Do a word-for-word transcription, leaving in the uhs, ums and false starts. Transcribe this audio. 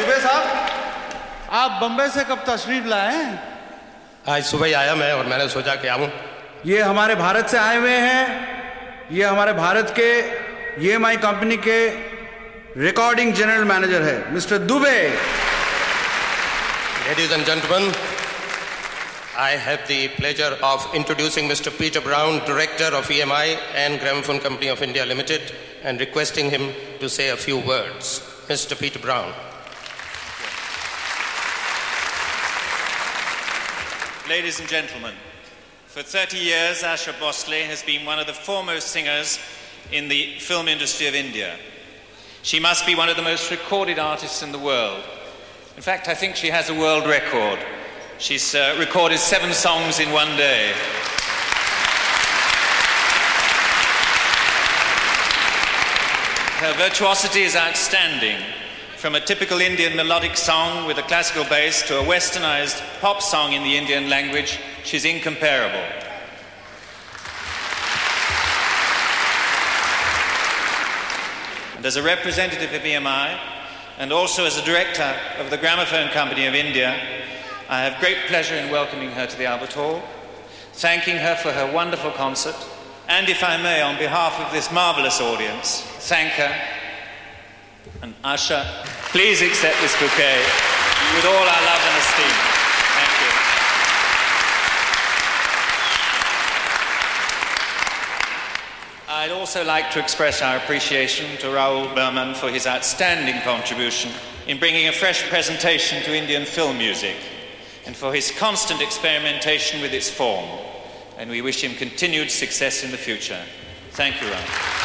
दुबे साहब, आप बम्बई से कब तशरीफ लाए हैं? आज सुबह ही आया मैं और मैंने सोचा कि आऊं। ये हमारे भारत से आए हुए हैं। ये हमारे भारत के ई एम आई कंपनी के रिकॉर्डिंग जनरल मैनेजर है mister Dubey. Ladies and gentlemen, I have the pleasure of introducing Mister Peter Brown, Director of E M I and Gramophone Company of India Limited, and requesting him to say a few words. Mister Peter Brown. Ladies and gentlemen, for thirty years, Asha Bhosle has been one of the foremost singers in the film industry of India. She must be one of the most recorded artists in the world. In fact, I think she has a world record. She's uh, recorded seven songs in one day. Her virtuosity is outstanding. From a typical Indian melodic song with a classical bass to a westernized pop song in the Indian language, she's incomparable. And as a representative of E M I, and also as a director of the Gramophone Company of India, I have great pleasure in welcoming her to the Albert Hall, thanking her for her wonderful concert, and if I may, on behalf of this marvellous audience, thank her. And Asha, please accept this bouquet with all our love and esteem. Thank you. I'd also like to express our appreciation to Raoul Berman for his outstanding contribution in bringing a fresh presentation to Indian film music, and for his constant experimentation with its form. And we wish him continued success in the future. Thank you, Raoul.